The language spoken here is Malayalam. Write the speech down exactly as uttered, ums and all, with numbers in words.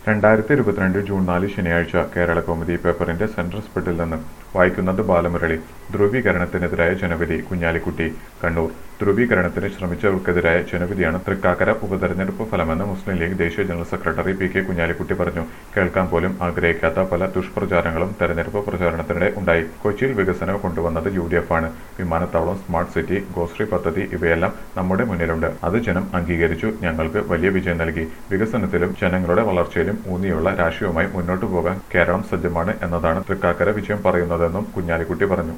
രണ്ടായിരത്തി ഇരുപത്തിരണ്ട് ജൂൺ നാല് ശനിയാഴ്ച കേരള കൗമുദി പേപ്പറിന്റെ സെൻട്രൽ സ്പ്രെഡിൽ നിന്ന് വായിക്കുന്നത് ബാലമുരളി. ധ്രുവീകരണത്തിനെതിരായ ജനവിധി കുഞ്ഞാലിക്കുട്ടി കണ്ണൂർ. ധ്രുവീകരണത്തിന് ശ്രമിച്ചവർക്കെതിരായ ജനവിധിയാണ് തൃക്കാക്കര ഉപതെരഞ്ഞെടുപ്പ് ഫലമെന്ന് മുസ്ലിം ലീഗ് ദേശീയ general secretary P K Kunhalikutty പറഞ്ഞു. കേൾക്കാൻ പോലും ആഗ്രഹിക്കാത്ത പല ദുഷ്പ്രചാരങ്ങളും തെരഞ്ഞെടുപ്പ് പ്രചാരണത്തിനിടെ ഉണ്ടായി. കൊച്ചിയിൽ വികസനം കൊണ്ടുവന്നത് യു ഡി എഫ് ആണ്. വിമാനത്താവളം, സ്മാർട്ട് സിറ്റി, ഗോശ്രീ പദ്ധതി ഇവയെല്ലാം നമ്മുടെ മുന്നിലുണ്ട്. അത് ജനം അംഗീകരിച്ചു, ഞങ്ങൾക്ക് വലിയ വിജയം നൽകി. വികസനത്തിലും ജനങ്ങളുടെ വളർച്ചയിലും ഊന്നിയുള്ള രാഷ്ട്രീയവുമായി മുന്നോട്ടു പോകാൻ കേരളം സജ്ജമാണ് എന്നതാണ് തൃക്കാക്കര വിജയം പറയുന്നതെന്നും കുഞ്ഞാലിക്കുട്ടി പറഞ്ഞു.